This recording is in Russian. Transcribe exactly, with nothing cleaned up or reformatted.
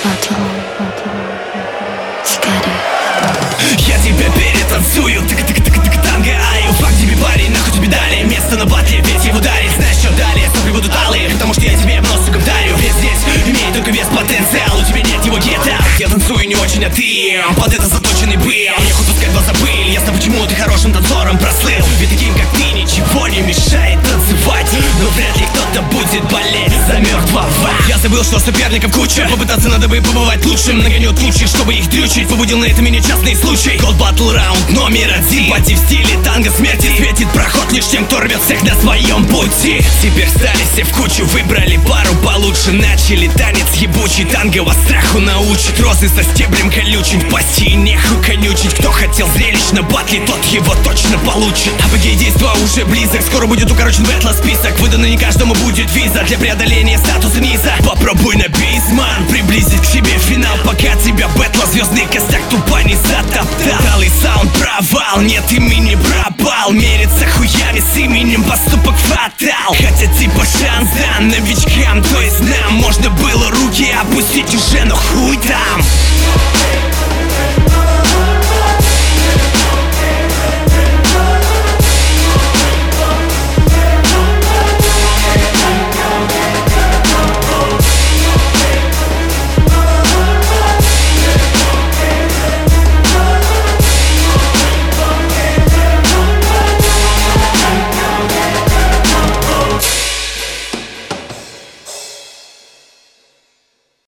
Я тебя перетанцую, тык-тык-тык-тык, танго, аю. Фак тебе, парень, нахуй тебе дали место на батле, ведь его дарит. Знаешь, что далее, сопли будут алые, потому что я тебе в нос, сука, вдарю. Весь здесь имеет только вес потенциал, у тебя нет его гетто. Я танцую не очень, а ты под это заточенный был. Нехуй пускать глаза пыль, ясно, почему ты хорошим танцором прослыл. Ведь таким, как ты, ничего не мешает танцевать, но вряд ли кто-то будет болеть за мертвого. Я забыл, что соперников куча, попытаться надо бы побывать лучшим. Нагоню тучи, чтобы их дрючить, побудил на это меня частный случай. Gold Battle раунд номер один, пати в стиле танго смерти. Светит проход лишь тем, кто рвет всех на своем пути. Теперь стали все в кучу, выбрали пару получше. Начали танец ебучий, танго вас страху научит. Розы со стеблем колючим, в пасти и нехуй конючить. Кто хотел зрелищ на батле, тот его точно получит. Апогей действа уже близок, скоро будет укорочен бэтла список. Выданный не каждому будет виза для преодоления статуса низа. Попробуй на бейсман приблизить к себе финал, пока тебя бэтла звездный костяк тупо не затоптал. Талый саунд провал, нет имени пропал. Мерится хуями с именем поступок фатал. Хотя типа шанс дан новичкам, то есть нам можно было руки опустить уже, но хуй там.